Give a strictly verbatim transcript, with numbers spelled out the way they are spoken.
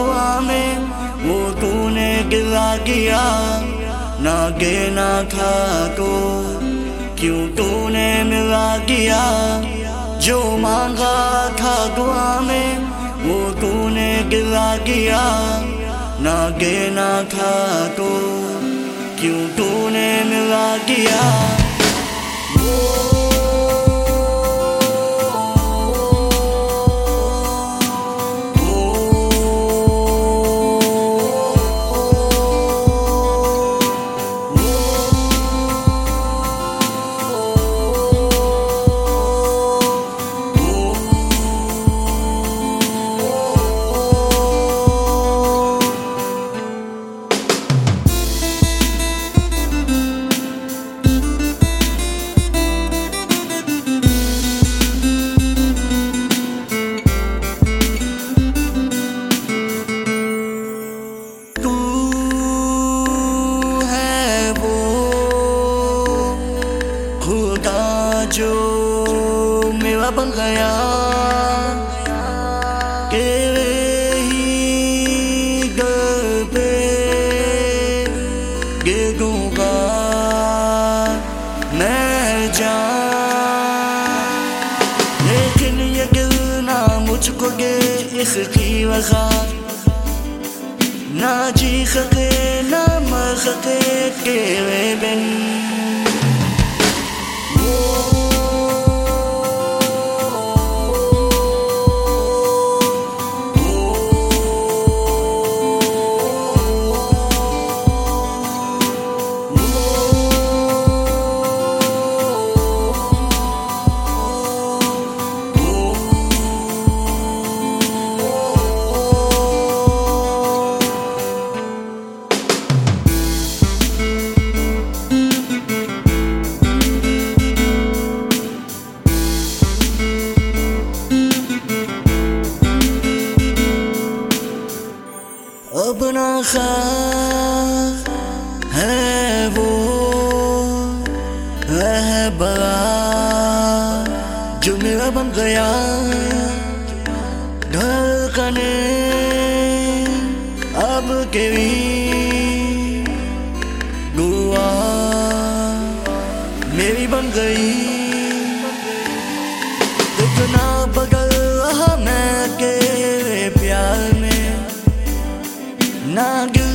दुआ में वो तूने गिला किया, ना गे ना था तो क्यों तूने मिला किया। जो मांगा था दुआ में वो तूने गिला किया, ना गे ना था तो क्यों तूने मिला किया। जो मेरा बन गया तेरे ही घर पे गिरूंगा मैं जान, लेकिन ये गिरना मुझको गे इसकी वजह ना जी सके ना मर सके तेरे बिन। अब ना ख्वाब है वो रहबरा जो मेरा बन गया, धड़कने अब के भी दुआ मेरी बन गई। इतना बदल रहा मैं तेरे प्यार में, ना